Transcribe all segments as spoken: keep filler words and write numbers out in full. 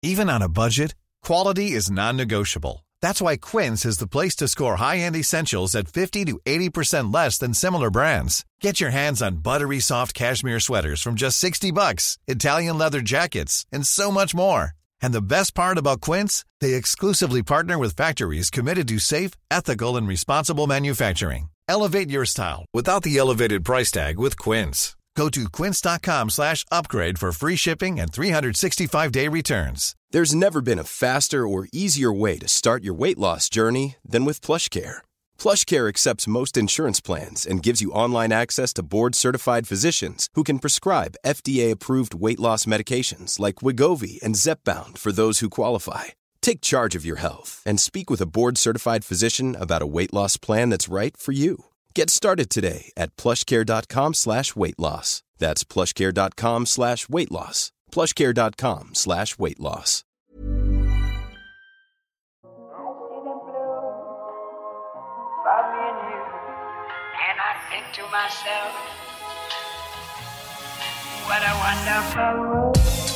Even on a budget, quality is non-negotiable. That's why Quince is the place to score high-end essentials at fifty to eighty percent less than similar brands. Get your hands on buttery soft cashmere sweaters from just sixty bucks, Italian leather jackets, and so much more. And the best part about Quince, they exclusively partner with factories committed to safe, ethical, and responsible manufacturing. Elevate your style without the elevated price tag with Quince. Go to quince.com slash upgrade for free shipping and three sixty-five day returns. There's never been a faster or easier way to start your weight loss journey than with PlushCare. PlushCare accepts most insurance plans and gives you online access to board-certified physicians who can prescribe F D A-approved weight loss medications like Wegovy and Zepbound for those who qualify. Take charge of your health and speak with a board-certified physician about a weight loss plan that's right for you. Get started today at plushcare.com slash weight loss. That's plushcare.com slash weight loss. plushcare.com slash weight loss. And I think to myself, what a wonderful world.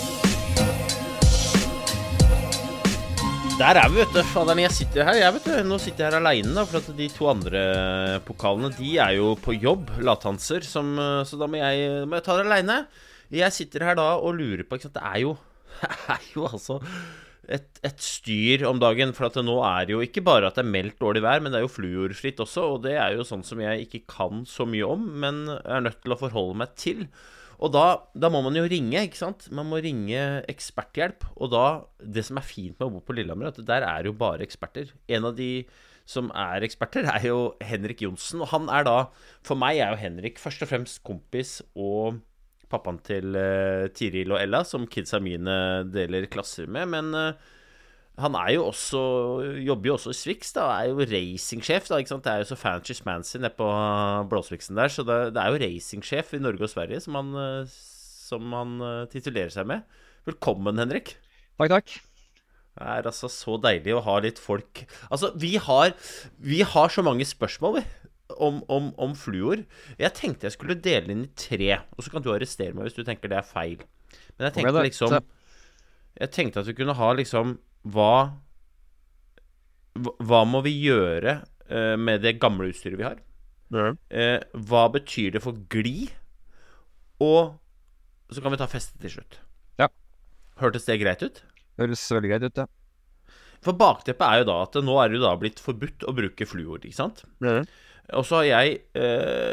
Der er vi, vet du. Faderen, jeg sitter her, jeg vet du. Nå sitter jeg her alene da, for at de to andre pokalene, de er jo på jobb, lathanser, som, så da må jeg, må jeg ta det alene. Jeg sitter her da og lurer på, ikke sant, det er jo, det er jo altså et, et styr om dagen, for at det nå er jo ikke bare at det er meldt dårlig vær, men det er jo fluorfritt også, og det er jo sånn som jeg ikke kan så mye om, men er nødt til å forholde meg til. Og da, da må man jo ringe, ikke sant? Man må ringe eksperthjelp, og da, det som er fint med å bo på Lillehammer, at der er jo bare eksperter. En av de som er eksperter er jo Henrik Jonsen, og han er da, for meg er jo Henrik først og fremst kompis og pappaen til uh, Tiril og Ella, som kidsa mine deler klasser med, men uh, han er jo også, jobber jo også i Swix da, er jo racingsjef da, ikke sant? Det er jo så fancy smancy nede på Blåsviksen der, så det, det er jo racingsjef i Norge og Sverige som han, som han titulerer seg med. Velkommen, Henrik. Takk, takk. Det er altså så deilig å ha litt folk. Altså, vi har, vi har så mange spørsmål, vi. Om, om, om fluor. Jeg tenkte jeg skulle dele inn i tre, og så kan du arrestere meg hvis du tenker det er feil. Men jeg tenkte liksom, jeg tenkte at vi kunne ha liksom, hva, hva må vi gjøre uh, med det gamle utstyret vi har? Ja. Uh, hva betyr det for gli? Og så kan vi ta festet til slutt. Ja. Hørtes det greit ut? Høres veldig greit ut, ja. For bakteppet er jo da at nå er det jo da blitt forbudt å bruke fluor, ikke sant? Ja. Og så har jeg eh,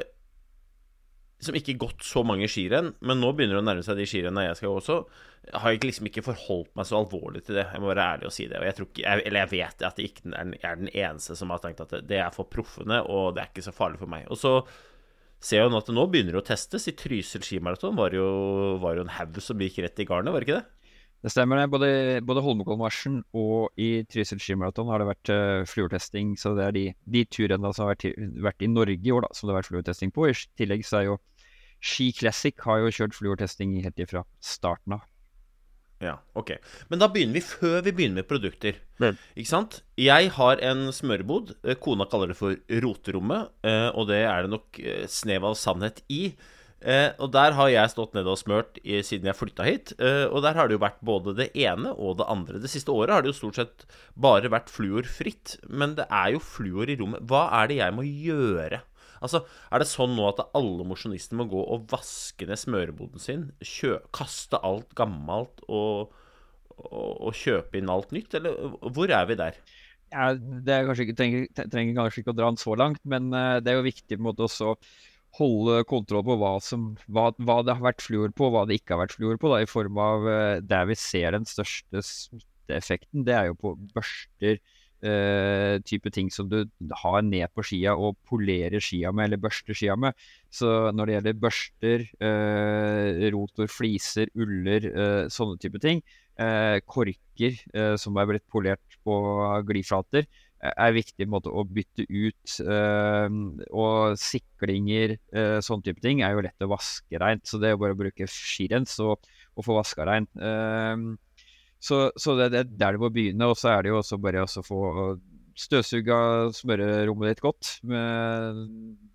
som ikke gått så mange skirenn, men nå begynner det å nærme seg de skirennene jeg skal gå også, har jeg liksom ikke forholdt meg så alvorlig til det. Jeg må være ærlig og si det. Og jeg tror ikke, jeg, eller jeg vet at jeg ikke er den eneste som har tenkt at det, det er for proffene, og det er ikke så farlig for meg. Og så ser jeg jo nå at det nå begynner det å testes. I Trysil skimaraton var, var jo en haug som gikk rett i garnet, var det ikke det? Det stemmer det. Både, både Holmenkollmarsjen og i Trysil skimaraton har det vært uh, fluortesting, så det er de, de turene som har vært, vært i Norge i år da, som det har vært fluortesting på. I tillegg så er jo Ski Classic har jo kjørt fluortesting helt ifra starten av. Ja, ok. Men da begynner vi før vi begynner med produkter. Mm. Ikke sant? Jeg har en smørebod, kona kaller det for roterommet, og det er det nok snev av sannhet i. Og der har jeg stått nede og smørt i, siden jeg flyttet hit, og der har det jo vært både det ene og det andre. Det siste året har det jo stort sett bare vært fluorfritt, men det er jo fluor i rommet. Hva er det jeg må gjøre? Altså, er det sånn nå at alle mosjonister må gå og vaske ned smøreboden sin, kjø, kaste alt gammelt og, og, og kjøpe inn alt nytt, eller hvor er vi der? Ja, det er kanskje ikke, trenger, trenger kanskje ikke å dra den så langt, men uh, det er jo viktig på en måte også holde kontroll på hva, som, hva, hva det har vært fluor på, hva det ikke har vært fluor på, da, i form av uh, der vi ser den største effekten, det er jo på børster, Uh, type ting som du har ned på skia og polerer skia med, eller børster skia med. Så når det gjelder børster, uh, rotor, fliser, uller, uh, sånne type ting, uh, korker uh, som er blitt polert på gliflater, uh, er viktig måte å bytte ut, uh, og siklinger, uh, sånne type ting, er jo lett å vaske rent. Så det er jo bare å bruke skirens og, og få vaska rent. Uh, Så, så det, det er der det må begynne, og så er det jo også bare å få støvsuga smørerommet ditt godt med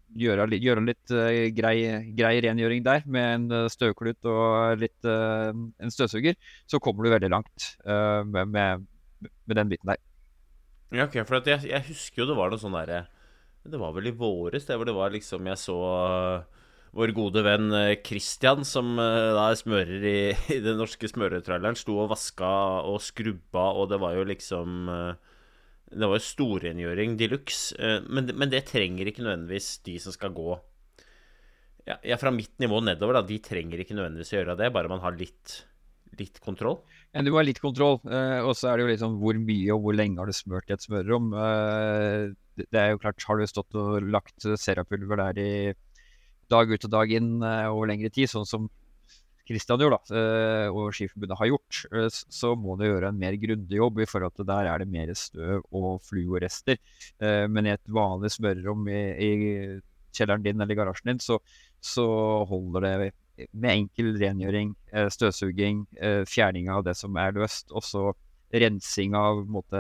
gjøre, litt- gjøre litt eh, grei, grei rengjøring der, med en eh, støvklut og litt, eh, en støvsuger, så kommer du veldig langt eh, med, med, med den biten der. Ja, ok, for at jeg, jeg husker jo det var noe sånn derre Det var vel i våres, det hvor det var liksom Jeg så uh, vår gode venn uh, Christian, som uh, da smører i, i den norske smøretraileren, sto og vaska og skrubba, og det var jo liksom uh, Det var jo storrengjøring de luxe. Uh, men, men det trenger ikke nødvendigvis de som skal gå Ja, ja fra mitt nivå nedover, da. De trenger ikke nødvendigvis å gjøre det, bare man har litt, litt kontroll. Ja, du må ha litt kontroll, eh, og så er det jo liksom hvor mye og hvor lenge har du smørt i et smørerom. Eh, det, det er jo klart, har du stått og lagt serapulver der i dag ut og dag inn eh, over lengre tid, sånn som Christian gjør da, eh, og Skiforbundet har gjort, eh, s- så må du gjøre en mer grundig jobb i forhold til der er det mer støv og fluorester. Eh, men i et vanlig smørerom i, i kjelleren din eller i garasjen din, så, så holder det med enkel rengjøring, eh, støvsuging, eh, fjerning av det som er løst, og så rensing av på en måte,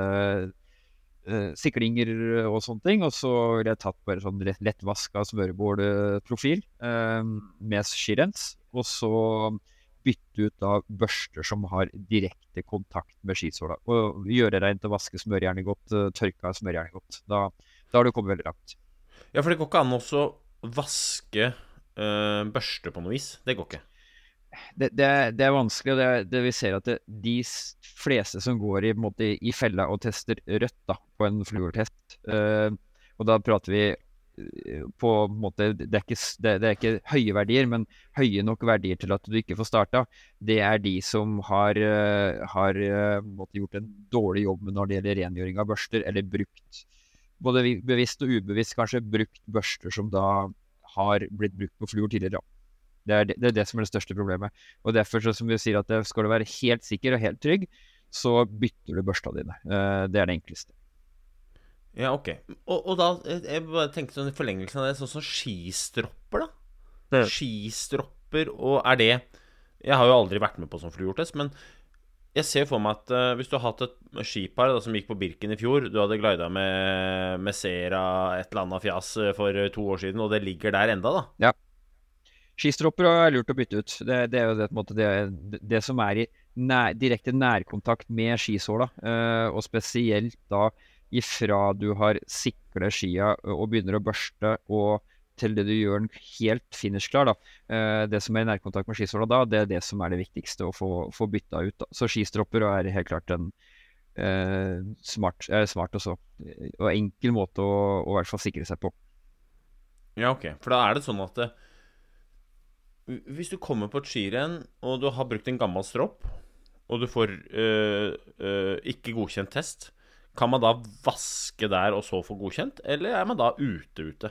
eh, siklinger og sånne ting. Og så har jeg tatt bare sånn lett, lettvask av smørebordprofil eh, med skirens, og så bytte ut av børster som har direkte kontakt med skisåla. Og gjøre rent og vaske smørjernet godt, eh, tørke av smørjernet godt. Da, da har du kommet veldig langt. Ja, for det går ikke an også å vaske uh, børste på noe vis. Det går ikke. Det, det, er- det er vanskelig, og det, er- det vi ser at det, de s- fleste som går i, på en måte, i fella og tester rødt da, på en fluortest, eh, og da prater vi eh, på en måte, det er, ikke, s- det, det er ikke høye verdier, men høye nok verdier til at du ikke får starta. Det er de som har, eh, har eh, på en måte, gjort en dårlig jobb med når det gjelder rengjøring av børster, eller brukt, både vi- bevisst og ubevisst kanskje, brukt børster som da har blitt brukt på fluor tidligere. Da. Det er det, det er det som er det største problemet. Og derfor, så, som vi sier, at det, skal du være helt sikker og helt trygg, så bytter du børsta dine. Eh, det er det enkleste. Ja, ok. Og, og da, eh, jeg bare tenkte sånn i forlengelsen av det, sånn som skistropper da. Det- Skistropper, og er det Jeg har jo aldri vært med på sånn fluortest, men jeg ser for meg at eh, hvis du har hatt et skipar da, som gikk på Birken i fjor, du hadde glida med, med Sera, et eller annet fjas eh, for eh, to år siden, og det ligger der enda da. Ja. Skistropper er lurt å bytte ut. Det, det er jo det, på en måte, det, det, det som er i nær, direkte nærkontakt med skisåla, eh, og spesielt da ifra du har siklet skia og begynner å børste, og til det du gjør den helt finishklar, da. Eh, det som er i nærkontakt med skisåla da, det er det som er det viktigste å få, få bytta ut. Da. Så skistropper er helt klart en eh, smart, eh, smart også, og enkel måte å, å i hvert fall sikre seg på. Ja, ok. For da er det sånn at det, hvis du kommer på et skirenn, og du har brukt en gammel stropp, og du får øh, øh, ikke godkjent test, kan man da vaske der og så få godkjent, eller er man da ute ute?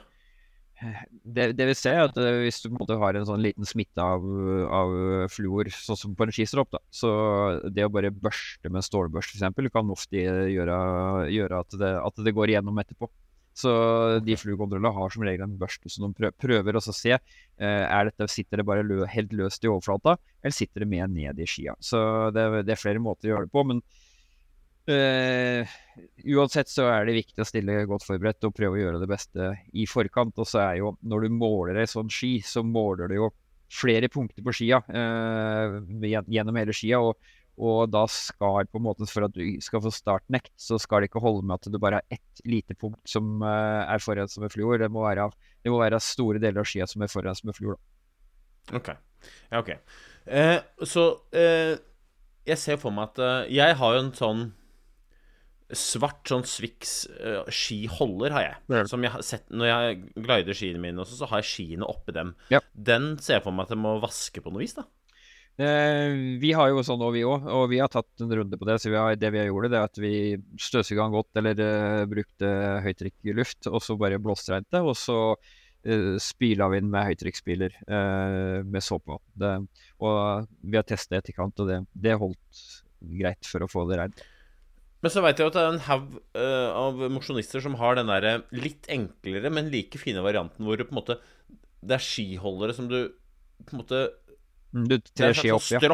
Det, det vil si at eh, hvis du på en måte har en sånn liten smitte av, av fluor, sånn som på en skistropp, da, så det å bare børste med stålbørst for eksempel, kan ofte gjøre, gjøre at, det, at det går igjennom etterpå. Så de fluorkontrollene har som regel en børste som de prø- prøver også å se, eh, er dette, sitter det bare lø, helt løst i overflata, eller sitter det med ned i skia. Så det, det er flere måter å gjøre det på, men Eh, uansett så er det viktig å stille godt forberedt og prøve å gjøre det beste i forkant. Og så er jo, når du måler en sånn ski, så måler du jo flere punkter på skia eh, gjen- gjennom hele skia, og, og da skal på en måte, for at du skal få startnekt, så skal det ikke holde med at du bare har ett lite punkt som eh, er forurenset med fluor. Det må være, det må være store deler av skia som er forurenset med fluor, da. Ok, ja, ok. Eh, så eh, jeg ser for meg at eh, jeg har jo en sånn svart sånn Swix eh, skiholder har jeg, Ja. som jeg har sett når jeg glider skiene mine også, så har jeg skiene oppi dem. Ja. Den ser jeg for meg at jeg må vaske på noe vis da. Eh, vi har jo sånn, og vi òg, og vi har tatt en runde på det. Så vi har, det vi har gjort, det er at vi støvsuga den godt, eller eh, brukte høytrykkluft, og så bare blåstreit det, og så uh, spyla vi den med høytrykksspyler eh, med såpevann. Det- Og vi har testet etterkant, og det, det holdt greit for å få det reint. Men så vet jeg jo at det er en haug eh, av mosjonister som har den der litt enklere, men like fine varianten, hvor det på en måte, det er skiholdere som du på en måte Mm, Du Det er trer en skia slags opp, ja. stropp.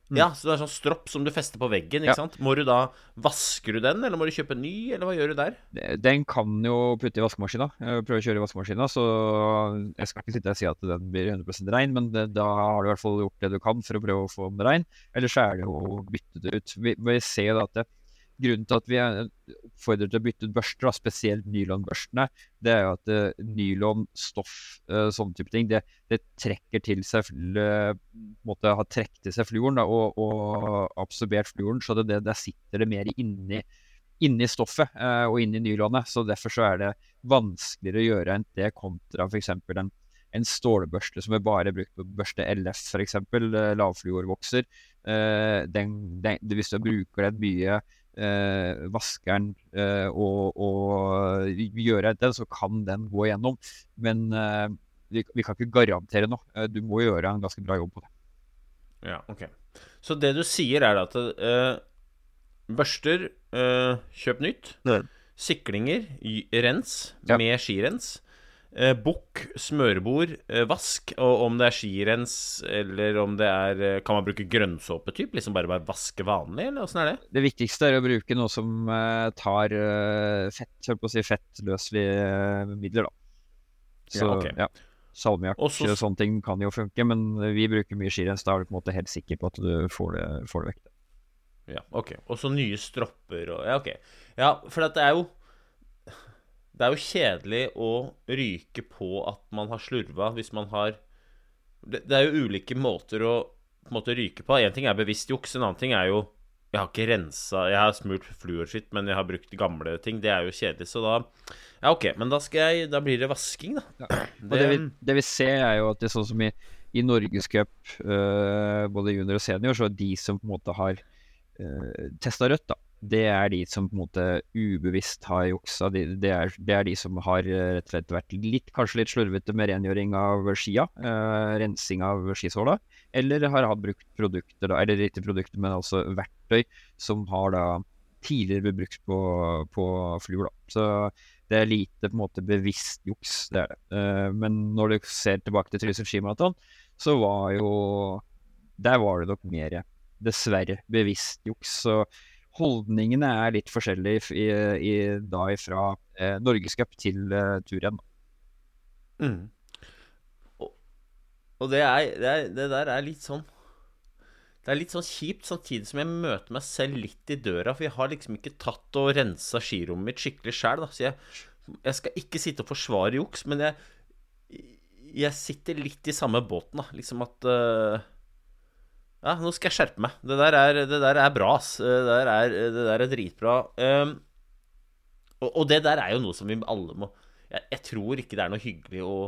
Ja, så det er sånn stropp som du fester på veggen, ikke Ja. sant? Må du da, vasker du den, eller må du kjøpe en ny, eller hva gjør du der? Den kan jo putte i vaskemaskina. eh, Prøve å kjøre i vaskemaskina. Så jeg skal ikke sitte og si at den blir hundre prosent rein, men det, da har du i hvert fall gjort det du kan for å prøve å få den rein. Ellers så er det jo å bytte det ut. Vi, vi ser jo da at det, grunnen til at vi er- oppfordrer til å bytte ut børster, da, spesielt nylonbørstene, det er jo at uh, nylonstoff, uh, sånne type ting, det, det trekker til seg uh, måtte ha trukket til seg fluoren da, og, og absorbert fluoren, så det, det, der sitter det mer inni inni stoffet eh, og inni nylonet, så derfor så er det vanskeligere å gjøre enn det kontra for eksempel en, en stålbørste som er bare brukt på børste L F for eksempel, eh, lavfluorvokser. Eh, den, den, hvis du bruker den mye, eh, vasker den eh, og, og gjør den, så kan den gå igjennom, men eh, vi, vi kan ikke garantere noe. Eh, du må gjøre en ganske bra jobb på det. Ja, ok. Så det du sier er at eh, børster, eh, kjøp nytt. Siklinger, y- rens Ja. med skirens. Eh, bukk, smørebord, eh, vask. Og om det er skirens, eller om det er eh, kan man bruke grønnsåpe typ? Liksom bare, bare vaske vanlig, eller åssen er det? Det viktigste er å bruke noe som eh, tar eh, fett, holdt på å si fettløselige eh, midler, da. Så Ja, ok. ja, salmiakk Og så- og sånne ting kan jo funke, men vi bruker mye skirens. Da er du på en måte helt sikker på at du får det, får det vekk. Ja, ok. Og så nye stropper og Ja, ok. Ja, for at det er jo Det er jo kjedelig å ryke på at man har slurva hvis man har Det, det er jo ulike måter å på en måte ryke på. En ting er bevisst juks, en annen ting er jo Jeg har ikke rensa Jeg har smurt fluorskitt, men jeg har brukt gamle ting. Det er jo kjedelig, så da Ja, ok, men da skal jeg Da blir det vasking, da. Og det, vi, det vi ser er jo at det er sånn som i, i Norgescup, uh, både junior og senior, så er de som på en måte har uh, testa rødt, da. Det er de som på en måte ubevisst har juksa. Det de er, det er de som har uh, rett og slett vært litt, kanskje litt slurvete med rengjøring av skia, uh, rensing av skisåla, eller har hatt brukt produkter, da, eller ikke produkter, men altså verktøy som har da tidligere blitt brukt på, på fluor, da. Så det er lite på en måte bevisst juks, det er det. Uh, men når du ser tilbake til Trysil skimaraton, så var jo der var det nok mer, dessverre, bevisst juks. Så holdningene er litt forskjellige i, i, da fra eh, Norgescup til eh, turrenn. Mm. Og, og det, er, det, er, det der er litt sånn Det er litt sånn kjipt, samtidig som jeg møter meg selv litt i døra, for jeg har liksom ikke tatt og rensa skirommet mitt skikkelig selv, da. Så jeg, jeg skal ikke sitte og forsvare juks, men jeg, jeg sitter litt i samme båten, da. Liksom at uh, Ja, nå skal jeg skjerpe meg. Det der er, det der er bra, ass. Det der er, det der er dritbra. Um, og, og det der er jo noe som vi alle må jeg, jeg tror ikke det er noe hyggelig å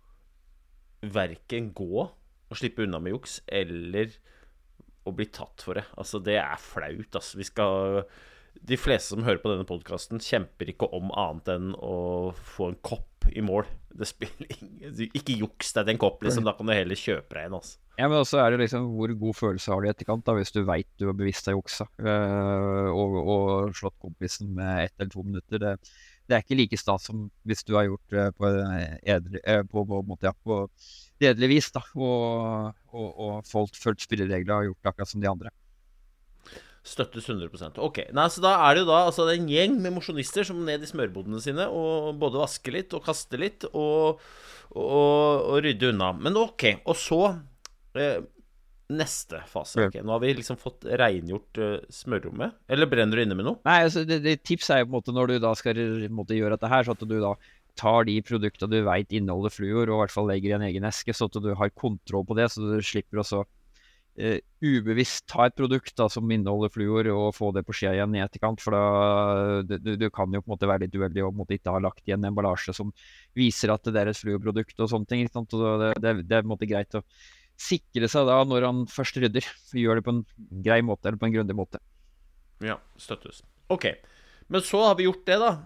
verken gå og slippe unna med juks, eller å bli tatt for det. Altså, det er flaut, altså. Vi skal De fleste som hører på denne podcasten kjemper ikke om annet enn å få en kopp i mål. Det spiller ingen Ikke juks deg til en kopp, liksom. Da kan du heller kjøpe deg en, altså. Ja, men også er det liksom hvor god følelse har du i etterkant, da, hvis du vet du har bevisst deg juksa øh, og, og slått kompisen med ett eller to minutter. Det, det er ikke like stas som hvis du har gjort det på edelig, på, på, på, ja, på redelig vis, da, og, og, og folk fulgt spilleregler og gjort det akkurat som de andre. Støttes hundre prosent. Ok, nei, så da er det jo da altså, det er en gjeng med mosjonister som ned i smørbodene sine og både vasker litt og kaster litt og, og, og rydde unna. Men ok, og så eh, neste fase. Ok, nå har vi liksom fått rengjort eh, smørrommet. Eller brenner du inne med noe? Nei, altså det, det tips er jo på en måte når du da skal på en måte, gjøre dette her, så at du da tar de produktene du vet inneholder fluor, og i hvert fall legger i en egen eske, så at du har kontroll på det, så du slipper også Uh, ubevisst ta et produkt da, som inneholder fluor, og få det på skia igjen i etterkant, for da du, du kan jo på en måte være litt uheldig og på en måte ikke ha lagt igjen en emballasje som viser at det er et fluorprodukt og sånne ting, ikke sant? Og det, det, det er på en måte greit å sikre seg da når han først rydder, gjør det på en grei måte eller på en grundig måte. Ja, støttes. Ok, men så har vi gjort det da.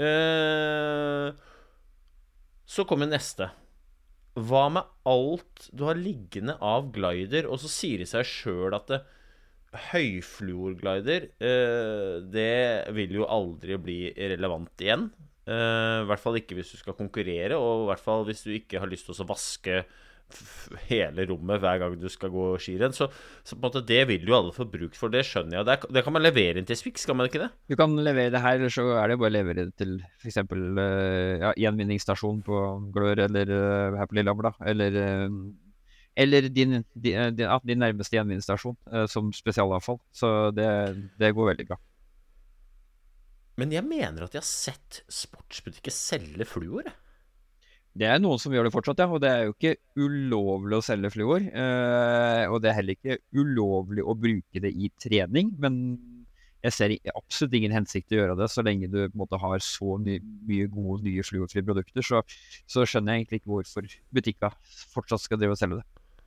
uh, Så kommer neste. Hva med alt du har liggende av glider? Og så sier det seg selv at det, høyfluorglider, eh, det vil jo aldri bli relevant igjen. Eh, I hvert fall ikke hvis du skal konkurrere, og i hvert fall hvis du ikke har lyst til å vaske f- hele rommet hver gang du skal gå skirenn. Så, så på en måte det vil jo alle få bruk for, det skjønner jeg. Det, er, det kan man levere inn til Swix, kan man ikke det? Du kan levere det her, eller så er det bare å levere det til for eksempel eh, ja, gjenvinningsstasjon på Glør, eller eh, her på Lillehammer, da. Eller, eh, eller din, din, din, ja, din nærmeste gjenvinningsstasjon eh, som spesialavfall. Så det, det går veldig bra. Men jeg mener at jeg har sett sportsbutikker selge fluor. jeg. Det er noen som gjør det fortsatt, ja, og det er jo ikke ulovlig å selge fluor. Eh, og det er heller ikke ulovlig å bruke det i trening, men jeg ser i- absolutt ingen hensikt til å gjøre det, så lenge du på en måte har så ny, mye gode, nye fluorfrie produkter, så, så skjønner jeg egentlig ikke hvorfor butikka fortsatt skal drive og selge det.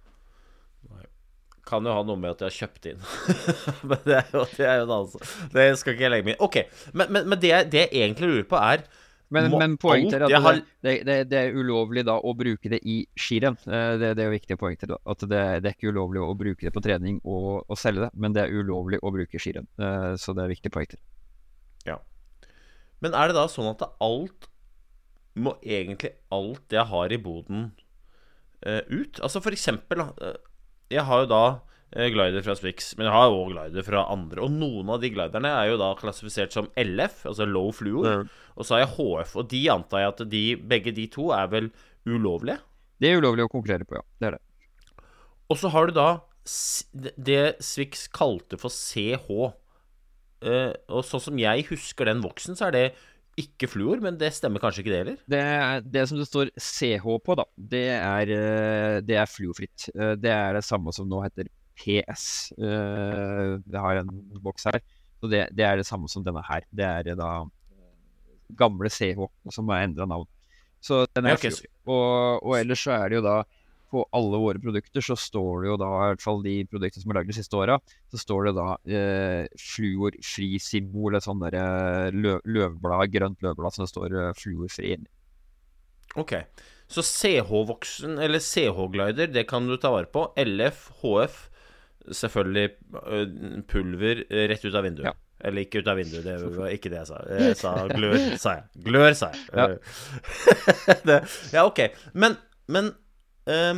Kan jo ha noe med at jeg har kjøpt inn. Men det er jo det er jo det altså. Det skal ikke jeg legge meg i. Ok, men, men, men det, jeg, det jeg egentlig lurer på er Men, må men poenget er alt at jeg har- det, det, det, det er ulovlig da å bruke det i skirenn. Eh, Det, det er jo viktige poeng til da. At det, det er ikke ulovlig å bruke det på trening og, og selge det, men det er ulovlig å bruke i skirenn. Eh, Så det er viktige poeng til. Ja. Men er det da sånn at det alt må egentlig alt jeg har i boden eh, ut? Altså for eksempel da, eh, jeg har jo da eh, glider fra Swix, men jeg har jo også glider fra andre. Og noen av de gliderne er jo da klassifisert som L F, altså low fluor. Og så har jeg H F, og de antar jeg at de, begge de to er vel ulovlige. Det er ulovlig å konkurrere på, ja. Det er det. Og så har du da s- det- det Swix kalte for C H. Eh, og sånn som jeg husker den voksen, så er det ikke fluor, men det stemmer kanskje ikke det heller? Det, er- det som det står C H på, da, det er, eh, det er fluorfritt. Eh, Det er det samme som nå heter P S. Eh, Det har en boks her. Så det, det er det samme som denne her. Det er da gamle C H som har endret navn. Så den er Ja, ok, så- fluorfri. Og, og ellers så er det jo da på alle våre produkter så står det jo da, i hvert fall de produktene som er laget de siste åra, så står det da eh, fluorfri symbol, et sånn der eh, løv, løvblad, grønt løvblad som det står eh, fluorfri inni. Ok, så C H-voksen, eller C H-glider, det kan du ta vare på. L F, H F, selvfølgelig øh, pulver øh, rett ut av vinduet. Ja. Eller ikke ut av vinduet, det var ikke det jeg sa. Jeg sa glør, sa jeg. Glør, sa jeg. Ja. det, ja, ok. Men, men øhm,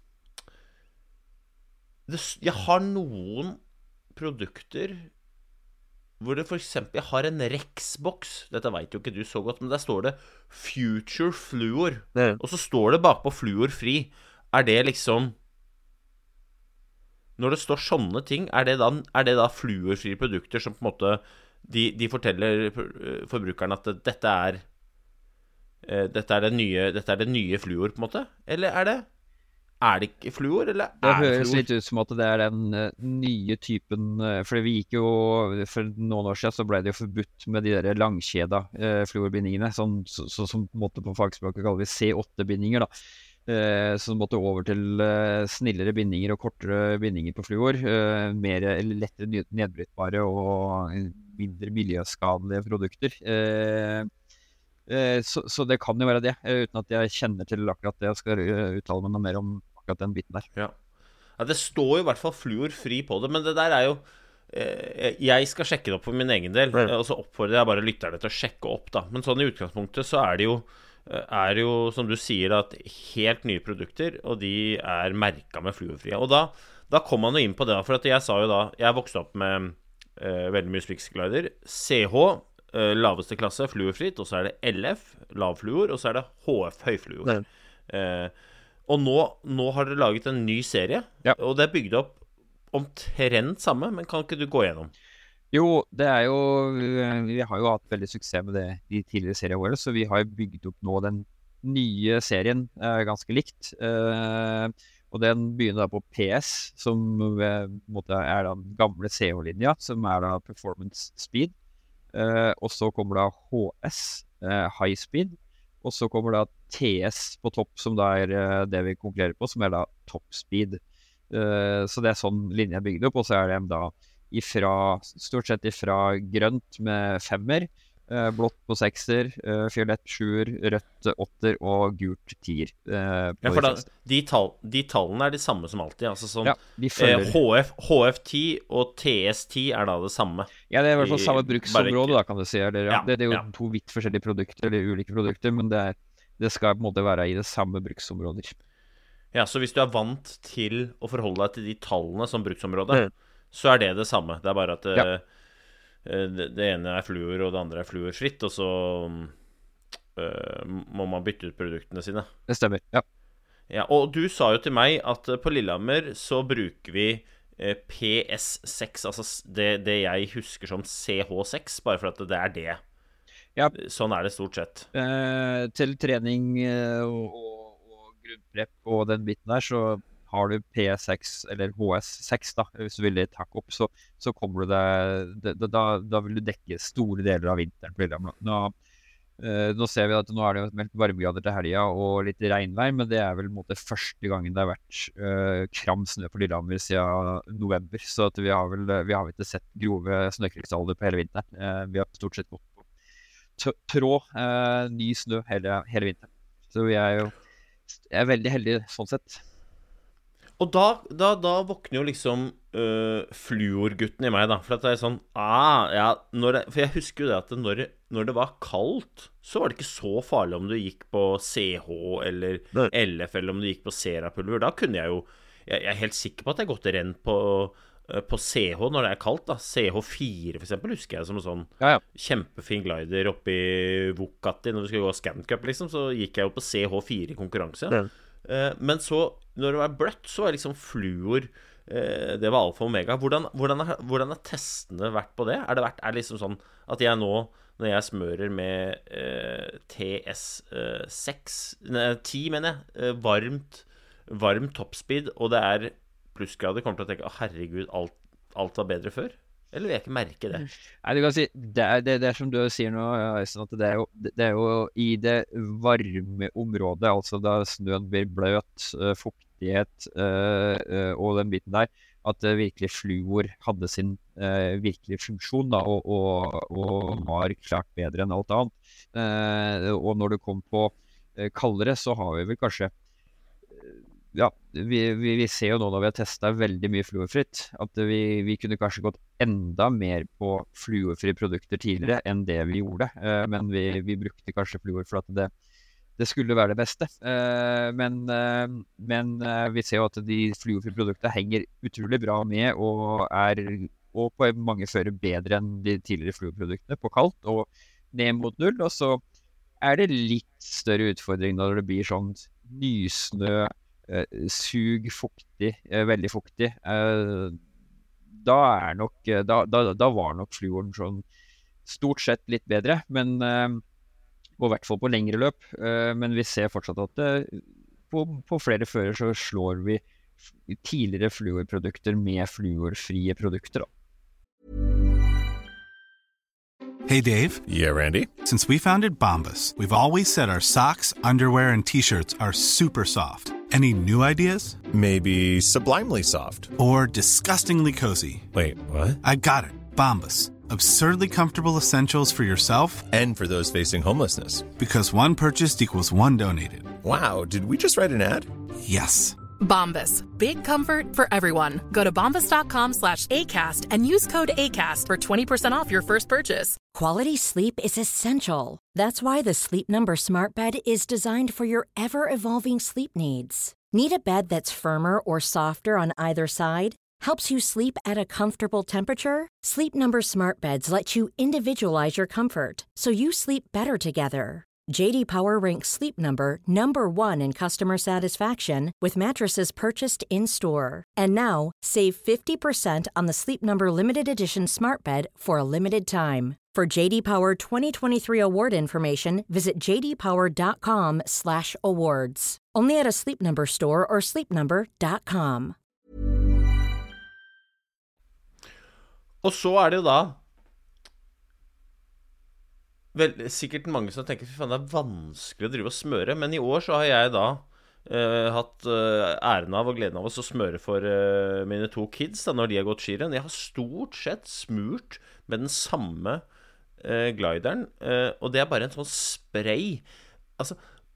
det, s- jeg har noen produkter hvor det for eksempel, jeg har en Rex-boks. Dette vet jo ikke du så godt, men der står det Future Fluor. Og så står det bakpå fluorfri. Er det liksom Når det står sånne ting, er det da, er det da fluorfrie produkter som på en måte de, de forteller eh, forbrukeren at dette er eh, dette er det nye, dette er det nye fluor, på en måte? Eller er det Er det ikke fluor, eller Det er det høres fluor? litt ut som at det er den eh, nye typen eh, For vi gikk jo For noen år siden så ble det jo forbudt med de der langkjeda uh, fluorbindingene, sånn så, så, som på en måte på fagspråket kaller vi C åtte-bindinger, da. Uh, så måtte over til eh, snillere bindinger og kortere bindinger på fluor. eh, mer eller lettere ned- nedbrytbare og mindre miljøskadelige produkter. Eh, eh, så, så det kan jo være det, eh, uten at jeg kjenner til akkurat det. Jeg skal eh, uttale meg noe mer om akkurat den biten der. Ja. Ja, det står jo i hvert fall fluorfri på det, men det der er jo eh, Jeg skal sjekke det opp for min egen del, eh, og så oppfordrer jeg bare lytterne til å sjekke opp, da. Men sånn i utgangspunktet så er det jo eh, er det jo, som du sier, at helt nye produkter, og de er merka med fluorfrie. Og da, da kom man jo inn på det, for at jeg sa jo da Jeg vokste opp med eh, veldig mye Swix glider. C H, eh, laveste klasse, fluorfritt, og så er det L F, lavfluor, og så er det H F, høyfluor. Eh, og nå, nå har dere laget en ny serie, Ja. og det er bygd opp omtrent samme, men kan ikke du gå gjennom? Jo, det er jo eh, Vi har jo hatt veldig suksess med det de tidligere seriene våre, så vi har jo bygd opp nå den nye serien eh, ganske likt. Eh, og den begynner da på P S, som eh, på en måte er da den gamle C H-linja, som er da Performance Speed. Eh, og så kommer da H S, eh, High Speed. Og så kommer da T S på topp, som da er eh, det vi konkurrerer på, som er da Top Speed. Eh, så det er sånn linja er bygd opp, og så er det da ifra, stort sett ifra grønt med femmer, eh, blått på sekser, eh, fiolett sjuer, rødt åtter og gult tier. Eh, på Ja, for de da, fleste. de, tall, de tallene er de samme som alltid. Altså sånn Ja, de eh, følger. H F, H F ti og T S ti er da det samme. Ja, det er i hvert fall i- samme bare bruksområde, ikke- da, kan du si. Eller, ja. Ja, det, det er jo ja. to vidt forskjellige produkter, eller ulike produkter, men det, er, det skal på en måte være i det samme bruksområder. Ja, så hvis du er vant til å forholde deg til de tallene som bruksområde, mm. så er det det samme. Det er bare at ja. uh, det, det ene er fluor, og det andre er fluorfritt, og så uh, må man bytte ut produktene sine. Det stemmer, ja. Ja, og du sa jo til meg at på Lillehammer så bruker vi uh, P S seks, altså det, det jeg husker som C H seks, bare for at det er det. Ja. Sånn er det stort sett. Uh, til trening uh, og grunnprepp og den biten der, så har du P S seks, eller H S seks da, hvis du vil det takke opp, så, så kommer du deg, da, da, da vil du dekke store deler av vinteren på Lillehammer. Nå, eh, nå ser vi at nå er det jo meldt varmegrader til helga og litt regnvær, men det er vel måte, første gangen det har vært eh, kram snø på Lillehammer siden november, så at vi har vel vi har ikke sett grove snøkrystaller på hele vinteren. Eh, vi har stort sett gått på tråd, eh, ny snø hele, hele vinteren. Så vi er jo Jeg er veldig heldig sånn sett. Og da, da, da våkner jo liksom øh, fluorgutten i meg da. For at det er sånn ah, ja, når det, For jeg husker jo det at når, når det var kaldt, så var det ikke så farlig om du gikk på C H eller Nei. L F, eller om du gikk på Serapulver. Da kunne jeg jo Jeg, jeg er helt sikker på at jeg gått renn på, på C H når det er kaldt da. C H fire for eksempel husker jeg som en sånn ja, ja. kjempefin glider oppe i Vukati. Når du skulle gå Scan Cup liksom, så gikk jeg jo på C H fire i konkurranse. Ja. Uh, men så, når det var bløtt, så var liksom fluor uh, det var alfa og omega. Hvordan, hvordan, har, hvordan har testene vært på det? Er det, vært, er det liksom sånn at jeg nå, når jeg smører med uh, T S seks, nei, ti mener jeg, uh, varmt, varmt topspeed, og det er plussgrader, kommer til å tenke, å herregud, alt, alt var bedre før? Eller vil jeg ikke merke det? Nei, du kan si, det er, det, det er som du sier nå, Øystein, at det er, jo, det er jo i det varme området, altså da snøen blir bløt, uh, fuktighet uh, uh, og den biten der, at uh, virkelig fluor hadde sin uh, virkelige funksjon da, og, og, og var klart bedre enn alt annet. Uh, og når det kom på uh, kaldere, så har vi vel kanskje Ja, vi, vi, vi ser jo nå når vi har testet veldig mye fluorfritt, at vi, vi kunne kanskje gått enda mer på fluorfrie produkter tidligere enn det vi gjorde. Uh, men vi, vi brukte kanskje fluor for at det, det skulle være det beste. Uh, men uh, men uh, vi ser jo at de fluorfrie produktene henger utrolig bra med, og er og på mange fører bedre enn de tidligere fluorproduktene på kaldt, og ned mot null. Og så er det litt større utfordring når det blir sånn nysnø, Uh, sug, fuktig, uh, veldig fuktig. Uh, da er nok uh, da, da, da var nok fluoren sånn stort sett litt bedre, men uh, og i hvert fall på lengre løp. Uh, men vi ser fortsatt at uh, på, på flere fører så slår vi tidligere fluorprodukter med fluorfrie produkter da. Hey, Dave. Yeah, Randy. Since we founded Bombas, we've always said our socks, underwear, and T-shirts are super soft. Any new ideas? Maybe sublimely soft. Or disgustingly cozy. Wait, what? I got it. Bombas. Absurdly comfortable essentials for yourself and for those facing homelessness. Because one purchased equals one donated. Wow, did we just write an ad? Yes. Bombas. Big comfort for everyone. Go to bombas.com slash ACAST and use code ACAST for twenty percent off your first purchase. Quality sleep is essential. That's why the Sleep Number Smart Bed is designed for your ever-evolving sleep needs. Need a bed that's firmer or softer on either side? Helps you sleep at a comfortable temperature? Sleep Number Smart Beds let you individualize your comfort, so you sleep better together. J D Power ranks Sleep Number number one in customer satisfaction with mattresses purchased in-store. And now, save fifty percent on the Sleep Number Limited Edition Smart Bed for a limited time. For J D Power twenty twenty-three award information, visit jdpower.com slash awards. Only at a Sleep Number store or sleep number dot com. Og så er det jo da vel, sikkert mange som tenker, fy faen, det er vanskelig å drive og smøre. Men i år så har jeg da uh, hatt uh, æren av og gleden av å smøre for uh, mine to kids da, når de har gått skirenn. Jeg har stort sett smurt med den samme uh, glideren, uh, og det er bare en sånn spray. Altså,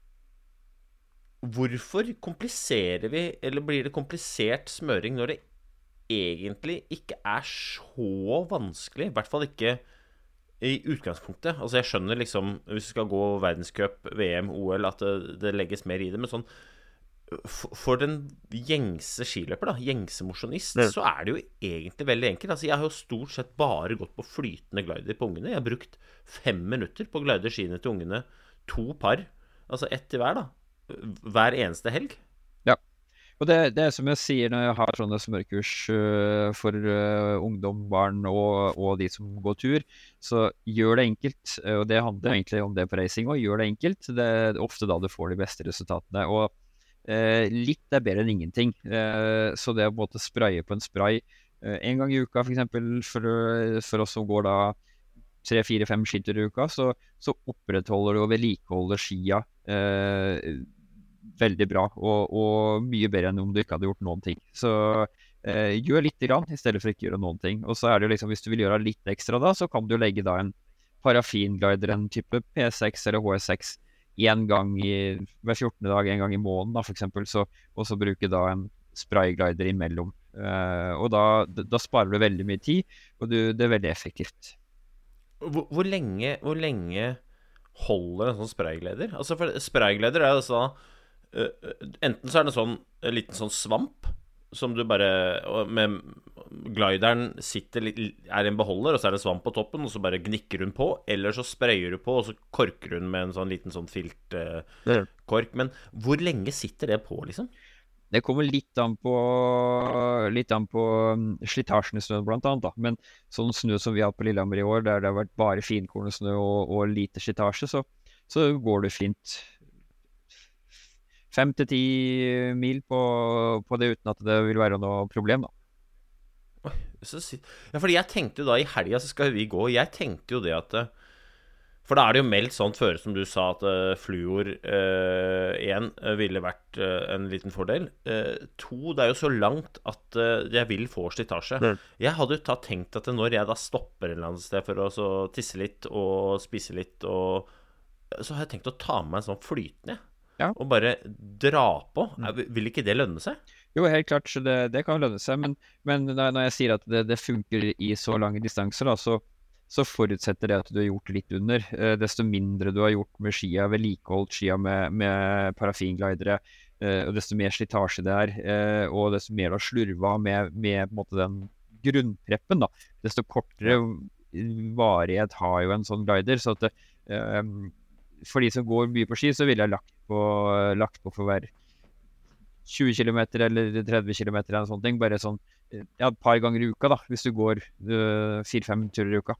hvorfor kompliserer vi, eller blir det komplisert smøring når det egentlig ikke er så vanskelig? I hvert fall ikke i utgangspunktet. Altså jeg skjønner liksom, hvis vi skal gå verdenscup, V M, O L, at det, det legges mer i det, men sånn for, for den gjengse skiløper, da, gjengse mosjonist, Mm. så er det jo egentlig veldig enkelt. Altså, jeg har jo stort sett bare gått på flytende glider på ungene. Jeg har brukt fem minutter på å glide skiene til ungene, to par, altså ett til hver, da, hver eneste helg. Ja, og det, det er som jeg sier når jeg har sånne smørkurs øh, for øh, ungdom, barn og, og de som går tur, så gjør det enkelt, og det handler egentlig om det på racing også, gjør det enkelt, det er ofte da du får de beste resultatene, og eh, litt er bedre enn ingenting, eh, så det å måtte spraye på en spray eh, en gang i uka for eksempel, for, for oss som går da tre, fire, fem skitur i uka, så, så opprettholder du og vedlikeholder skia eh, veldig bra, og, og mye bedre enn om du ikke hadde gjort noen ting. Så eh, gjør litt grann, i stedet for ikke gjøre noen ting. Og så er det jo liksom, hvis du vil gjøre litt ekstra da, så kan du legge da en parafinglider, en type P seks eller H S seks, en gang i, hver fjortende dag, en gang i måneden da, for eksempel, så, og så bruke da en sprayglider imellom. Eh, og da, da sparer du veldig mye tid, og du, det er veldig effektivt. Hvor, hvor, lenge, hvor lenge holder en sånn spraygleder? Altså, for spraygleder er jo sånn, uh, enten så er det en sånn, en liten sånn svamp, som du bare, med glideren sitter, er en beholder, og så er det svamp på toppen, og så bare gnikker hun på, eller så sprayer du på, og så korker hun med en sånn liten sånn filtkork. Uh, kork. Men hvor lenge sitter det på, liksom? Det kommer litt an på, litt an på slitasjen i snø blant annet da. Men sånn snø som vi har hatt på Lillehammer i år, der det har vært bare finkorn og snø og, og lite slitasje, så, så går det fint fem til ti mil på, på det uten at det vil være noe problem da. Oi, så si- ja, fordi jeg tenkte jo da, i helga så skal vi gå, jeg tenkte jo det at for da er det jo meldt sånn før som du sa at uh, fluor én uh, uh, ville vært uh, en liten fordel. Uh, to, det er jo så langt at uh, jeg vil få slitasje. Mm. Jeg hadde jo da tenkt at når jeg da stopper en eller annen sted for å så tisse litt og spise litt, og, så har jeg tenkt å ta med meg en sånn flytende, ja. Og bare dra på. Mm. Vil ikke det lønne seg? Jo, helt klart, så det, det kan lønne seg, men, men når jeg sier at det, det funker i så lange distanser da, så så forutsetter det at du har gjort litt under. Eh, desto mindre du har gjort med skia, vedlikeholdt skia med, med parafinglidere, eh, og desto mer slitasje det er, eh, og desto mer du har slurva med, med på en måte, den grunnpreppen, da. Desto kortere varighet har jo en sånn glider, så at det, eh, for de som går mye på ski, så vil jeg lagt på, lagt på for hver tjue kilometer eller tretti kilometer eller sånne ting, bare sånn, ja, et par ganger i uka da, hvis du går uh, fire fem turer i uka.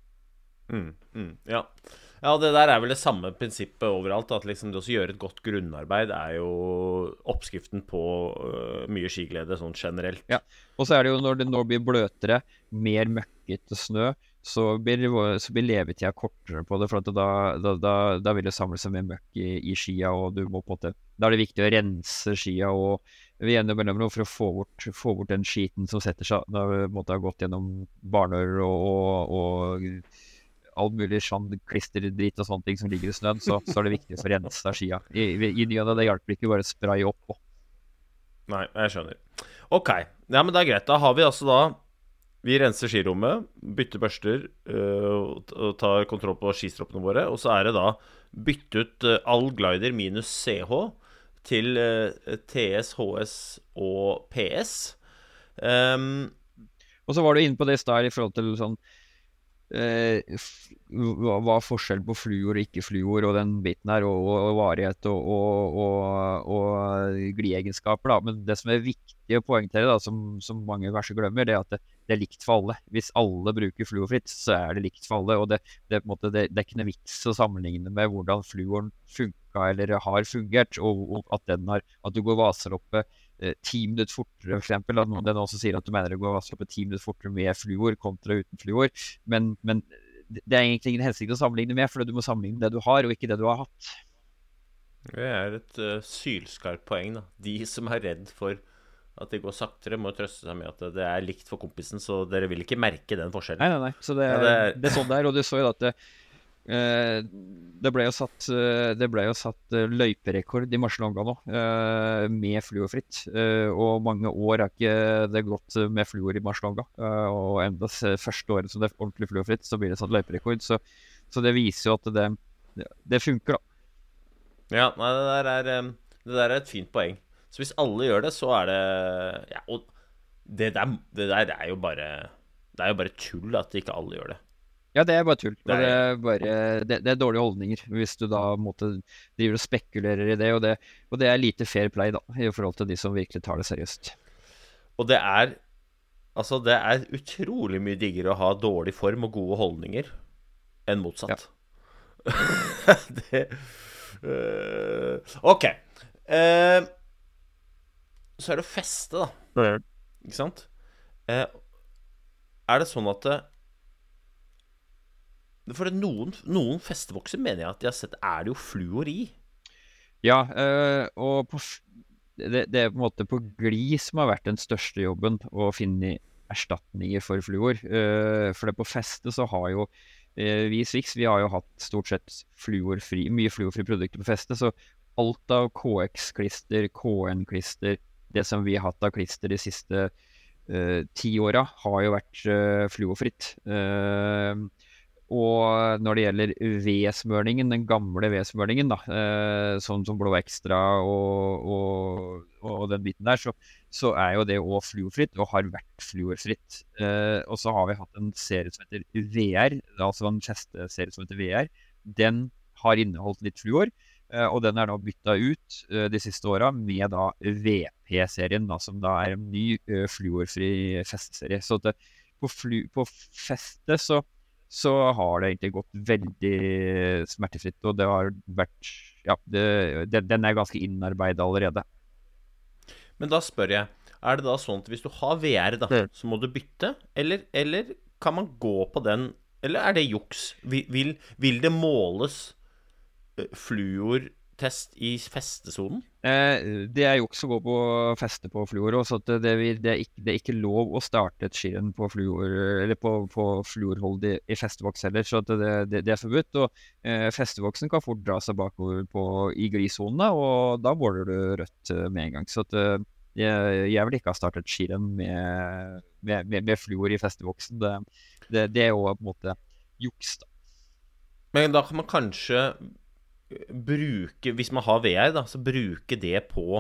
Mm, mm, ja. Ja, det der er vel det samme prinsippet overalt, at liksom det å gjøre et godt grunnarbeid er jo oppskriften på uh, mye skiglede sånn generelt. Ja, og så er det jo når det nå blir bløtere, mer møkkete snø, så blir, så blir levetida kortere på det, for at da, da, da, da vil det samle seg mer møkk i, i skia, og du må på en måte, da er det viktig å rense skia, og vi er enige mellom noe for å få bort, få bort den skiten som setter seg, da måtte ha gått gjennom barnører og, og, og all mulig sand, klister, drit og sånne ting som ligger i snøen, så, så er det viktig å rense av skia. I, i ny og ne, det hjelper ikke bare å spraye opp på. Nei, jeg skjønner. Ok, ja, men det er greit. Da har vi altså da, vi renser skirommet, bytter børster, øh, og tar kontroll på skistroppene våre, og så er det da bytte ut uh, all glider minus C H til uh, T S, H S og P S. Um, og så var du inne på det i stad i forhold til sånn Eh, hva, hva er forskjell på fluor og ikke fluor og den biten her, og, og, og varighet og, og, og, og glieegenskaper da. Men det som er viktig å poengtere da, som, som mange kanskje glemmer, det er at det, det er likt for alle. Hvis alle bruker fluorfritt, så er det likt for alle, og det, det, på en måte, det, det er ikke noe vits å sammenligne med hvordan fluoren funka eller har fungert, og, og at, den har, at du går vaseloppet ti minutter fortere, for eksempel. Det er noen som sier at du mener det går vaseloppet ti minutter fortere med fluor kontra uten fluor, men, men det er egentlig ingen hensikt å sammenligne med, for du må sammenligne det du har, og ikke det du har hatt. Det er et uh, sylskarpt poeng da. De som er redd for at det går saktere, må trøste seg med at det er likt for kompisen, så dere vil ikke merke den forskjellen. Nei, nei, nei. Så det, ja, det, er... det er sånn der, og du så jo at det Eh, det ble jo satt, det ble jo satt løyperekord i Marcialonga nå, eh, med fluorfritt, eh, og mange år er ikke det gått med fluor i Marcialonga, eh, og enda første året som det er ordentlig fluorfritt, så blir det satt løyperekord, så, så det viser jo at det, det funker da. Ja, nei, det der er, det der er et fint poeng. Så hvis alle gjør det, så er det ja, og det der, det der er jo bare Det er jo bare tull at ikke alle gjør det. Ja, det er bare tull. Det er- Og det er, bare, det, det er dårlige holdninger hvis du da måtte driver og spekulerer i det og, det. og det er lite fair play da, i forhold til de som virkelig tar det seriøst. Og det er Altså, det er utrolig mye diggere å ha dårlig form og gode holdninger enn motsatt. Ja. det uh, OK. Uh, så er det å feste, da. Ikke sant? Uh, er det sånn at det, For det noen, noen festebokser mener jeg at de har sett er det jo fluor i. Ja, uh, og på Det, det er på en måte på gli som har vært den største jobben å finne erstatninger for fluor. Uh, for det på feste så har jo uh, vi i Swix, vi har jo hatt stort sett fluorfri, mye fluorfri produkter på feste, så alt av K X-klister, K N-klister, det som vi har hatt av klister de siste uh, ti åra, har jo vært uh, fluorfritt. Uh, Og når det gjelder V-smørningen, den gamle V-smørningen, da, eh, sånn som Blå Extra og, og, og den biten der, så, så er jo det også fluorfritt, og har vært fluorfritt. Eh, og så har vi hatt en serie som heter V R, altså en festeserie som heter V R. Den har inneholdt litt fluor, eh, og den er da bytta ut eh, de siste åra med da V P-serien, da, som da er en ny eh, fluorfri festeserie. Så det, på, flu, på feste så så har det egentlig gått veldig smertefritt, og det har vært, ja, det, det, den er ganske innarbeidet allerede. Men da spør jeg, er det da sånn at hvis du har V R da, mm. så må du bytte, eller, eller kan man gå på den, eller er det juks? Vil, vil det måles fluortest i festesonen? Eh, det er juks å gå på feste på fluor, så det, det, det, er ikke, det er ikke lov å starte et skirenn på fluor, eller på, på fluorhold i, i festevoks heller, så det, det, det er forbudt, og eh, festevoksen kan fort dra seg bakover på, i glisonene, og da måler du rødt med en gang, så at, jeg, jeg vil ikke ha startet et skirenn med, med, med, med fluor i festevoksen, det, det, det er jo på en måte juks da. Men da kan man kanskje bruke, hvis man har V R da, så bruke det på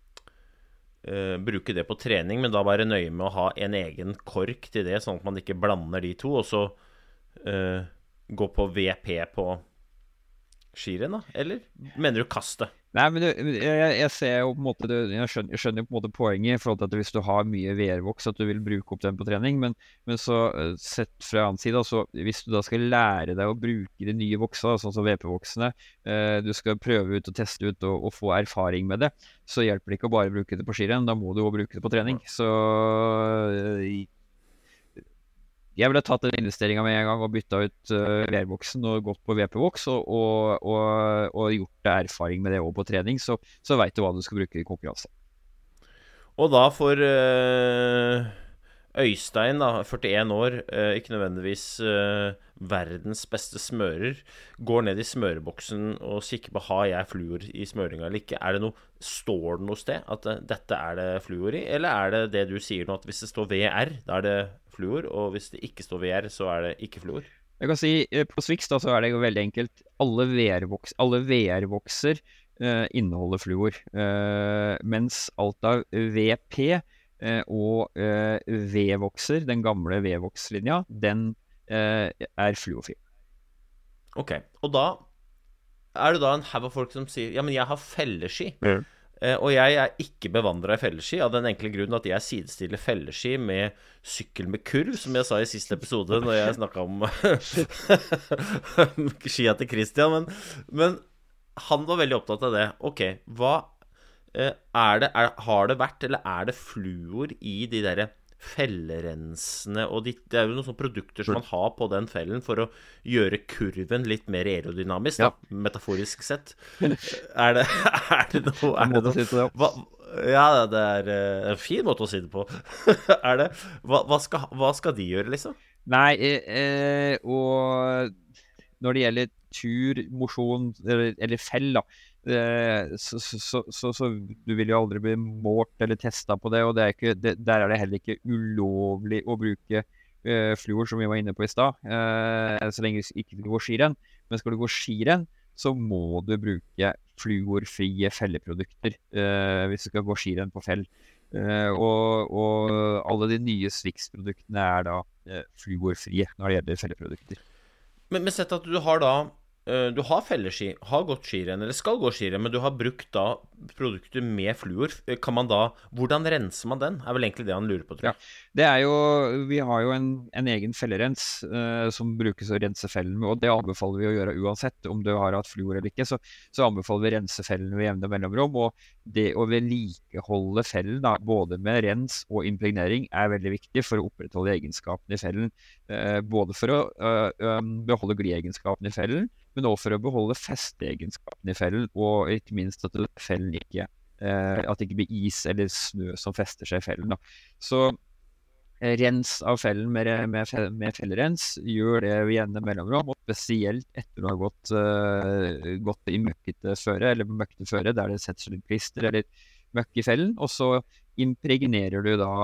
uh, bruke det på trening, men da være nøye med å ha en egen kork til det, sånn at man ikke blander de to, og så uh, gå på V P på skirenn da, eller mener du kaste? Nei, men du, jeg, jeg ser jo på en måte, jeg skjønner, jeg skjønner jo på en måte poenget i forhold til at hvis du har mye V R-voks, at du vil bruke opp den på trening, men, men så sett fra annen side, så hvis du da skal lære deg å bruke de nye voksa, sånn som V P-voksene, eh, du skal prøve ut og teste ut og, og få erfaring med det, så hjelper det ikke å bare bruke det på skirenn, da må du jo bruke det på trening. Så eh, jeg ville tatt den investeringen med en gang og bytta ut uh, V R-voksen og gått på V P-voks og, og, og, og gjort det erfaring med det også på trening, så, så vet du hva du skal bruke i konkurranse. Og da for uh, Øystein, da, førtien år, uh, ikke nødvendigvis uh, verdens beste smører, går ned i smøreboksen og kikker på, har jeg fluor i smøringa eller ikke? Er det noe, står det noe sted at uh, dette er det fluor i, eller er det det du sier nå, at hvis det står V R, da er det fluor, og hvis det ikke står V R, så er det ikke fluor? Jeg kan si, på Swix da, så er det jo veldig enkelt. Alle V R-voks, alle V R-vokser eh, inneholder fluor, eh, mens alt av V P eh, og eh, V-vokser, den gamle V-vokslinja, den eh, er fluorfri. Ok, og da er det da en haug av folk som sier, ja, men jeg har felleski. Mm. Uh, og jeg er ikke bevandret i felleski av den enkle grunnen at jeg sidestiller felleski med sykkel med kurv, som jeg sa i siste episode når jeg snakket om skia til Christian, men, men han var veldig opptatt av det. Ok, hva uh, er det, er, har det vært, eller er det fluor i de der fellerensene, og de, det er jo noen sånne produkter som man har på den fellen for å gjøre kurven litt mer aerodynamisk, ja. Da, metaforisk sett. Er det, er det noe, er det noe hva, ja, det er en fin måte å si det på. Er det, hva, hva, skal, hva skal de gjøre, liksom? Nei, eh, og når det gjelder tur, mosjon, eller, eller fell, da, Så, så, så, så du vil jo aldri bli målt eller testet på det, og det er ikke, det, der er det heller ikke ulovlig å bruke uh, fluor, som vi var inne på i sted, uh, så lenge du ikke vil gå skirenn. Men skal du gå skirenn, så må du bruke fluorfrie felleprodukter uh, hvis du skal gå skirenn på fell. Uh, og, og alle de nye Swix-produktene er da uh, fluorfrie når det gjelder felleprodukter. Men, men sett at du har da uh, du har felleski, har gått skirenn, eller skal gå skirenn, men du har brukt da produkter med fluor. Kan man da, hvordan renser man den? Er vel egentlig det han lurer på, tror jeg. Ja, det er jo, vi har jo en, en egen fellerens uh, som brukes å rense fellen med, og det anbefaler vi å gjøre uansett om du har hatt fluor eller ikke, så, så anbefaler vi å rense fellen ved jevne mellomrom, og det å vedlikeholde fellen da, både med rens og impregnering er veldig viktig for å opprettholde egenskapene i fellen, uh, både for å uh, um, beholde glieegenskapene i fellen, men også for å beholde festeegenskapene i fellen, og ikke minst at fellen ikke, uh, at det ikke blir is eller snø som fester seg i fellen da. Så rens av fellen med, med, med fellrens gjør det ved jevne mellomrom, og spesielt etter å ha gått, uh, gått i møkkete føre, eller møkkete føre, der det setter seg litt klister eller møkk i fellen, og så impregnerer du da,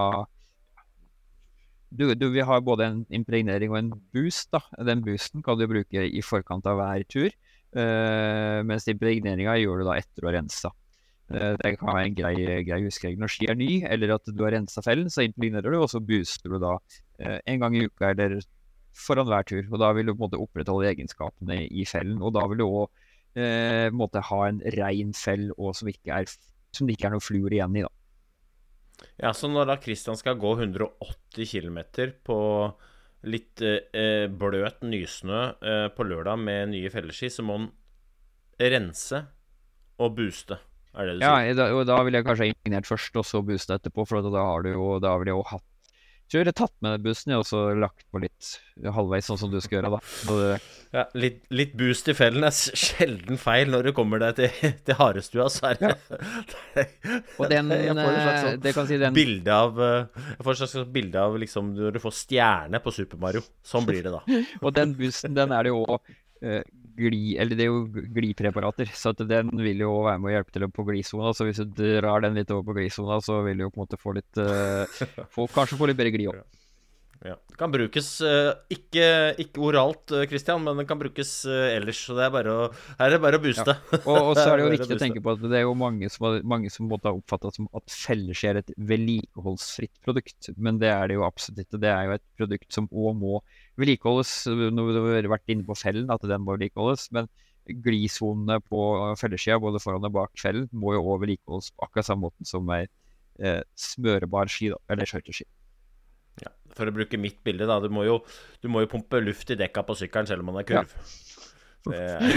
du, du vil ha både en impregnering og en boost da. Den boosten kan du bruke i forkant av hver tur, uh, mens impregneringen gjør du da etter å ha renset. Det kan være en grei, grei huskeregel når ski er ny, eller at du har renset fellen, så impregnerer du, og så booster du da eh, en gang i uka eller foran hver tur, og da vil du på en måte opprettholde egenskapene i fellen, og da vil du også eh, måte, ha en ren fell, og som, ikke er, som det ikke er noe fluor igjen i da. Ja, så når da Christian skal gå hundre og åtti kilometer på litt eh, bløt nysnø eh, på lørdag med nye felleski, så må han rense og booste. Er det du ja, sier? da, og da vil jeg kanskje ha impregnert først, og så booste etterpå, for da har du jo, da vil jeg jo hatt, så jeg har tatt med bussen, og så lagt på litt halvveis, sånn som du skal gjøre da. Det, ja, litt, litt boost i fellen er sjelden feil når du kommer deg til, til Harestua, så er det, ja. Og den, jeg får et slags sånn det kan si den... bilde av, jeg får et slags bilde av liksom, når du får stjerne på Super Mario, sånn blir det da. Og den bussen, den er det jo uh, gli, eller det er jo glipreparater, så at den vil jo være med å hjelpe til på glisona, så hvis du drar den litt over på glisona, så vil du jo på en måte få litt, uh, få, kanskje få litt bedre gli også. Ja. Det kan brukes, uh, ikke, ikke oralt, uh, Christian, men det kan brukes uh, ellers, så det er bare å, her er det bare å booste. Ja. Og, og så er det jo viktig å tenke på at det er jo mange som, har, mange som måtte ha oppfattet som at felleski er et vedlikeholdsfritt produkt, men det er det jo absolutt ikke. Det er jo et produkt som også må vedlikeholdes, når vi har vært inne på fellen, at den må vedlikeholdes, men glisonene på felleskia, både foran og bak fellen, må jo også vedlikeholdes på akkurat samme måten som en eh, smørebar ski, da, eller skøyteski. Ja, for å bruke mitt bilde da, du må jo, du må jo pumpe luft i dekka på sykkelen selv om man er kurv. Ja. Det er...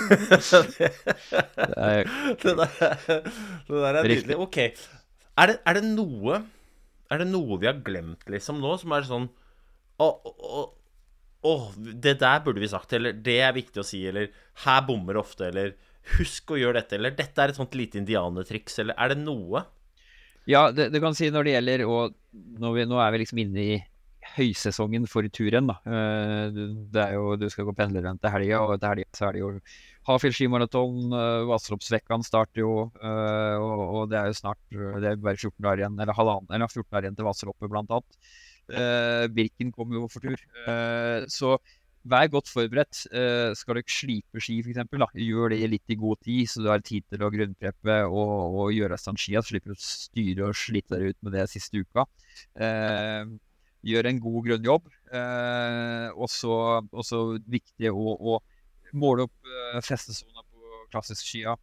det, er... det, der, det der er nydelig. Ok, er det, er det noe er det noe vi har glemt liksom nå, som er sånn å, å, å, det der burde vi sagt, eller det er viktig å si, eller her bommer ofte, eller husk å gjøre dette, eller dette er et sånt lite indianertriks, eller er det noe? Ja, det, det kan si når det gjelder, og når vi, nå er vi liksom inne i høysesongen for turen da. Det er jo, du skal gå pendlerrenn til helga, og til helga så er det jo Hafjell skimaraton, Vassloppsvekkan starter jo, og, og det er jo snart, det er bare fjorten dager igjen, eller halvannen, eller fjorten dager igjen til Vassloppet blant annet. Birken kommer jo for tur, så vær godt forberedt. Skal du ikke slipe ski for eksempel da, gjør det litt i god tid, så du har tid til å grunnpreppe og, og gjøre stand skia, så slipper du å styre og slite deg ut med det siste uka. Gjør en god grunnjobb, og så viktig å, å måle opp festesona på klassisk skia,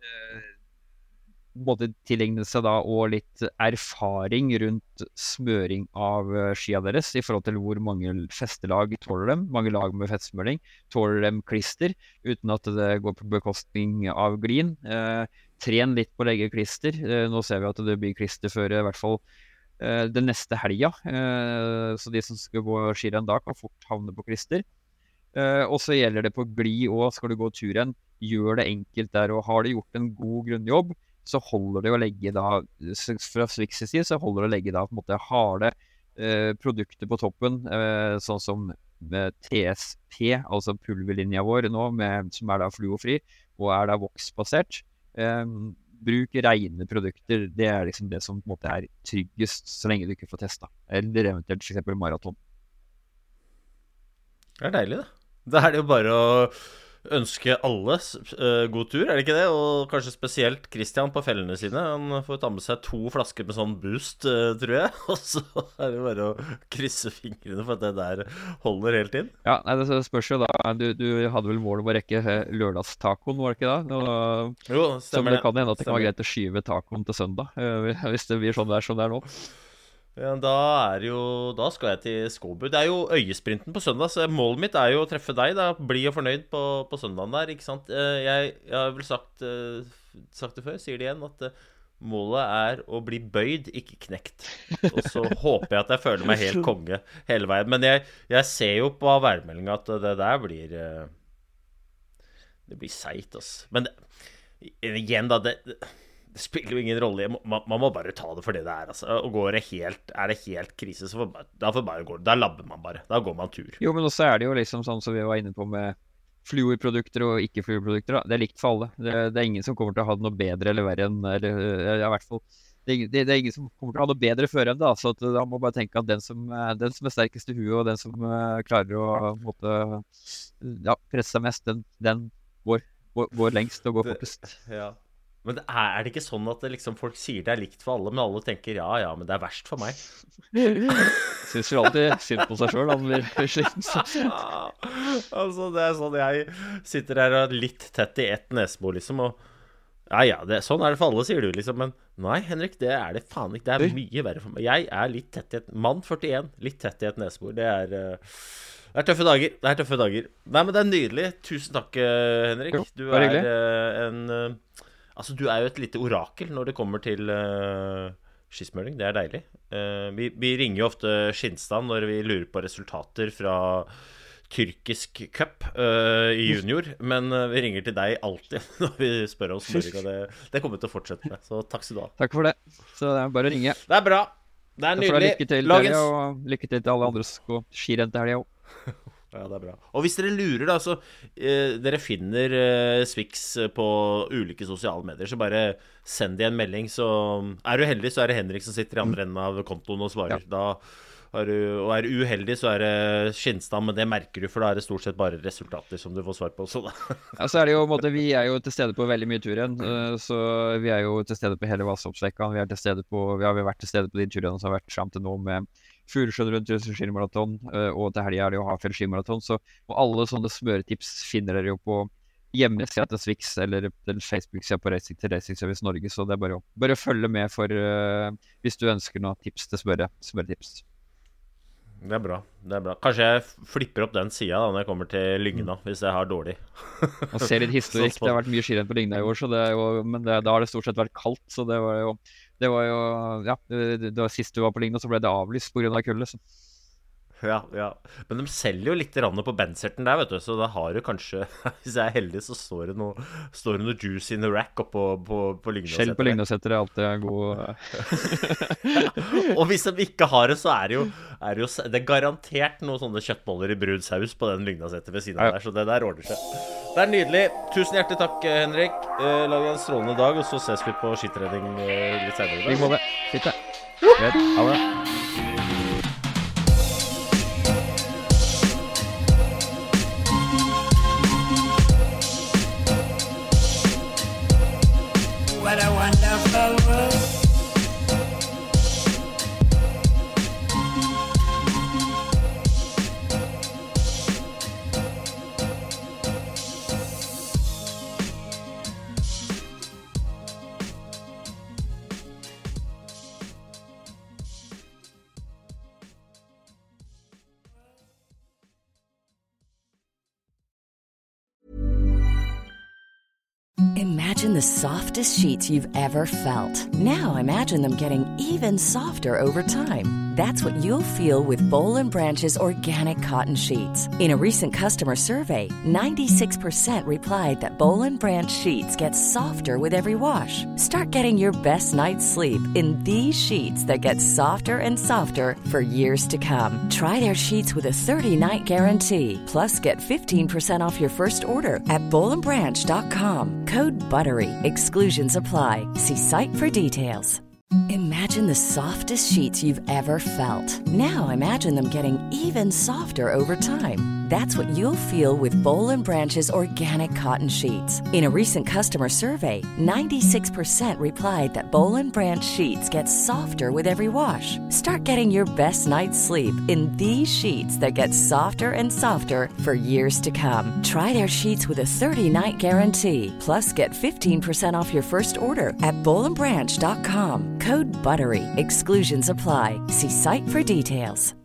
både tilegne seg da og litt erfaring rundt smøring av skia deres i forhold til hvor mange festelag tåler dem, mange lag med festsmøring, tåler dem klister uten at det går på bekostning av glien. Eh, tren litt på å legge klister, eh, nå ser vi at det blir klisterføre i hvert fall eh, den neste helga, eh, så de som skal gå skirenn da kan fort havne på klister. Eh, og så gjelder det på gli, og skal du gå turen, gjør det enkelt der, og har du gjort en god grunnjobb, så holder det å legge da, fra Swix side, så holder det å legge da på en måte harde eh, produkter på toppen, eh, sånn som eh, T S P, altså pulverlinja vår nå, med, som er da fluorfri, og er da voksbasert. Eh, bruk rene produkter, det er liksom det som på en måte er tryggest, så lenge du ikke får testet. Eller eventuelt for eksempel maraton. Det er deilig da. Da er det jo bare å ønske alle uh, god tur, er det ikke det? Og kanskje spesielt Christian på fellene sine. Han får ta med seg to flasker med sånn boost, uh, tror jeg. Og så er det bare å krysse fingrene for at det der holder helt inn. Ja, nei, det spørs jo da. Du, du hadde vel mål om å rekke lørdagstacoen, var det ikke da? Og, jo, stemmer det. Så det kan hende at det kan være greit å skyve tacoen til søndag, uh, hvis det blir sånn det er, sånn det er nå. Ja, da er jo Da skal jeg til Skåbu. Det er jo øyesprinten på søndag, så målet mitt er jo å treffe deg da. Bli og fornøyd på, på søndagen der, ikke sant? Jeg, jeg har vel sagt, sagt det før, sier det igjen, at målet er å bli bøyd, ikke knekt. Og så håper jeg at jeg føler meg helt konge hele veien. Men jeg, jeg ser jo på værmeldingen at det der blir Det blir seit, altså. Men det, igjen da, det Det spiller jo ingen rolle. Man, man må bare ta det for det det er, altså. Og går det helt, er det helt krise, så får, da får bare gå. Da labber man bare. Da går man tur. Jo, men også er det jo liksom sånn som vi var inne på med fluorprodukter og ikke-fluorprodukter. Det er likt for alle. Det, det er ingen som kommer til å ha det noe bedre eller verre enn, eller ja, i hvert fall, det, det, det er ingen som kommer til å ha noe bedre før enn da. Så at, da må man bare tenke at den som, den som er sterkest i huet, og den som uh, klarer å måtte, ja, presse seg mest, den, den går, går, går lengst og går fortest. Ja. Men det er, er det ikke sånn at det liksom, folk sier det er likt for alle, men alle tenker, ja, ja, men det er verst for meg. Synes jo alltid synd på seg selv, han blir sliten. Altså, det er sånn, jeg sitter her og litt tett i ett nesebor, liksom, og ja, ja, det, sånn er det for alle, sier du, liksom, men nei, Henrik, det er det faen ikke, det er mye verre for meg. Jeg er litt tett i et, mann førtien, litt tett i et nesebor, det er... Uh, Det er tøffe dager, det er tøffe dager. Nei, men det er nydelig. Tusen takk, Henrik. Du er uh, en... Uh, Altså, du er jo et lite orakel når det kommer til uh, skismøring. Det er deilig. Uh, vi, vi ringer jo ofte Skinnstad når vi lurer på resultater fra tyrkisk cup uh, i junior, men uh, vi ringer til deg alltid når vi spør om smøring, og det, det kommer vi til å fortsette med. Så takk skal du ha. Takk for det. Så det er bare å ringe. Det er bra. Det er nydelig. Lykke til til dere, og lykke til til alle andre som skal skirenn til helgen også. Ja, det er bra. Og hvis dere lurer da, så eh, dere finner eh, Swix på ulike sosiale medier, så bare send de en melding, så er du heldig, så er det Henrik som sitter i andre enden av kontoen og svarer. Ja. Da har du, og er du uheldig, så er det Skinnstad, men det merker du, for da er det stort sett bare resultater som du får svar på. Så da. Ja, så er det jo, måte, vi er jo til stede på veldig mye turen, så vi er jo til stede på hele Vasaloppsvekka, vi er til stede på, vi har vært til stede på de turene som har vært frem til nå med Furusjøen rundt skimaraton, og til helgen er det jo Hafjell skimaraton, så og alle sånne smøretips finner dere jo på hjemmesida til Swix, eller til Facebook-sida på Racing til Racing Service Norge, så det er bare å bare følge med for uh, hvis du ønsker noen tips til smøre, smøretips. Det er bra, det er bra. Kanskje jeg flipper opp den siden da når jeg kommer til Lygna, mm. hvis jeg har dårlig. Man ser litt historikk, det har vært mye skirenn på Lygna i år, så det er jo, men det, da har det stort sett vært kaldt, så det var jo, det var jo, ja, det, det var sist du var på Lygna, så ble det avlyst på grunn av kulde, så. Ja, ja. Men de selger jo litt rann på Benserten der, vet du, så da har du kanskje, hvis jeg er heldig, så står det noe, står det noe juice in the rack oppe på, på, på Lygnasetter. Skjell på Lygnasetter er alltid god. Ja. Og hvis de ikke har det, så er det jo, er det jo det er garantert noen sånne kjøttboller i brun saus på den Lygnasetter ved siden av ja. Der, så det der ordner seg. Det er nydelig. Tusen hjertelig takk, Henrik. Uh, lag en strålende dag, og så ses vi på skitrening uh, litt senere. Vi må det. Fint det. Greit. Ha det. What a wonderful world. Imagine the softest sheets you've ever felt. Now imagine them getting even softer over time. That's what you'll feel with Boll and Branch's organic cotton sheets. In a recent customer survey, ninety-six percent replied that Boll and Branch sheets get softer with every wash. Start getting your best night's sleep in these sheets that get softer and softer for years to come. Try their sheets with a thirty-night guarantee. Plus, get fifteen percent off your first order at boll and branch dot com. Code BUTTERY. Exclusions apply. See site for details. Imagine the softest sheets you've ever felt. Now imagine them getting even softer over time. That's what you'll feel with Boll and Branch's organic cotton sheets. In a recent customer survey, ninety-six percent replied that Boll and Branch sheets get softer with every wash. Start getting your best night's sleep in these sheets that get softer and softer for years to come. Try their sheets with a thirty-night guarantee. Plus, get fifteen percent off your first order at boll and branch dot com. Code BUTTERY. Exclusions apply. See site for details.